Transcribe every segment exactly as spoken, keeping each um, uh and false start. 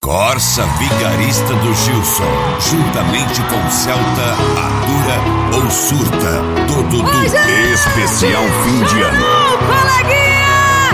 Corsa Vigarista do Gilson, juntamente com Celta, Atura ou Surta. Todo do especial fim de ano. Coleguinha!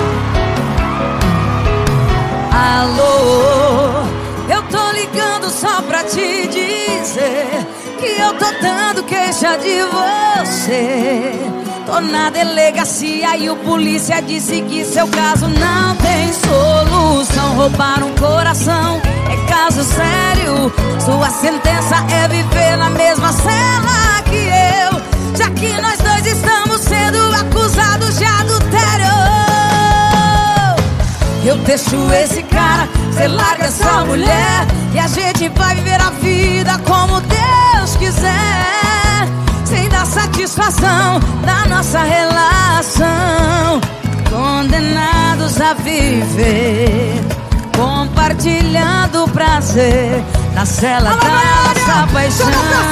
Alô, eu tô ligando só pra te dizer que eu tô dando queixa de você. Tô na delegacia e o polícia disse que seu caso não tem solução. Roubaram um coração, é caso sério. Sua sentença é viver na mesma cela que eu, já que nós dois estamos sendo acusados de adultério. Eu deixo esse cara, cê larga essa mulher e a gente vai viver a vida como Deus quiser, sem dar satisfação na nossa relação. Condenados a viver, compartilhando o prazer na cela da nossa paixão.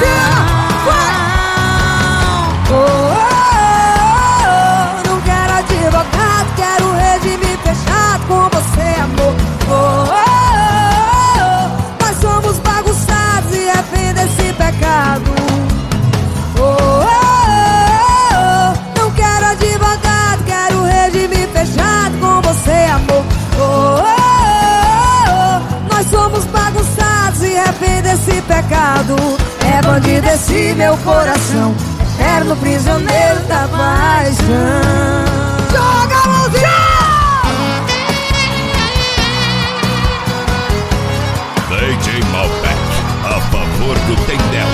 Oh, oh, oh, não quero advogado, quero regime fechado com você, amor. Oh, oh, oh, nós somos bagunçados e arrepende esse pecado. Oh, oh, oh, não quero advogado, quero regime fechado com você, amor. Oh, oh, oh, nós somos bagunçados e arrepende esse pecado. É bandido esse meu coração, eterno prisioneiro da paixão. Joga a mãozinha! D J Malbec, a favor do Tendel.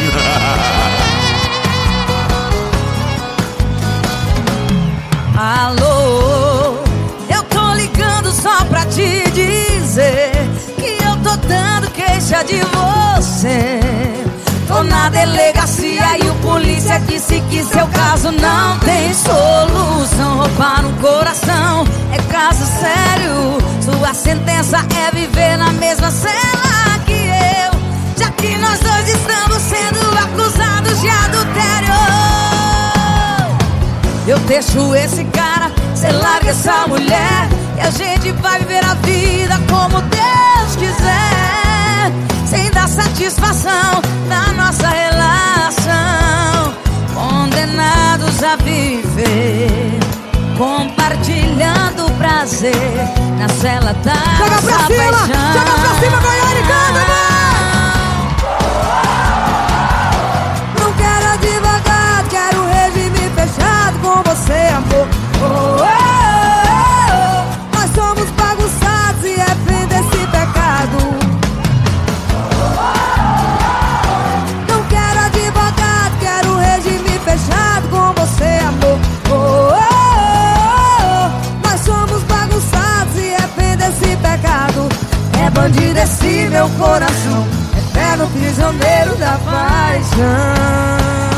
Alô, eu tô ligando só pra te dizer que eu tô dando queixa de você. Tô na delegacia e o polícia disse que seu caso não tem solução. Roubaram um coração, é caso sério. Sua sentença é viver na mesma cela que eu, já que nós dois estamos sendo acusados de adultério. Eu deixo esse cara, cê larga essa mulher e a gente vai viver a vida como Deus quiser, sem dar satisfação na nossa relação. Condenados a viver, compartilhando o prazer na cela da joga pra cima, paixão. joga pra cima, Goiânia e canta, não quero advogado, quero regime fechado com você, amor. Oh, oh, oh, oh, nós somos bagunçados e arrepende esse pecado. Não quero advogado, quero regime fechado com você, amor. Oh, oh, oh, oh, nós somos bagunçados e arrepende esse pecado. É bandido esse meu coração, eterno prisioneiro da paixão.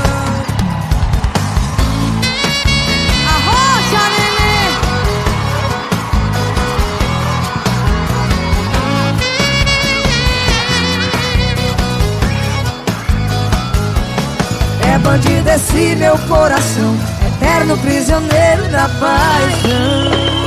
Arrocha, neném! É bandido esse meu coração, eterno prisioneiro da paixão.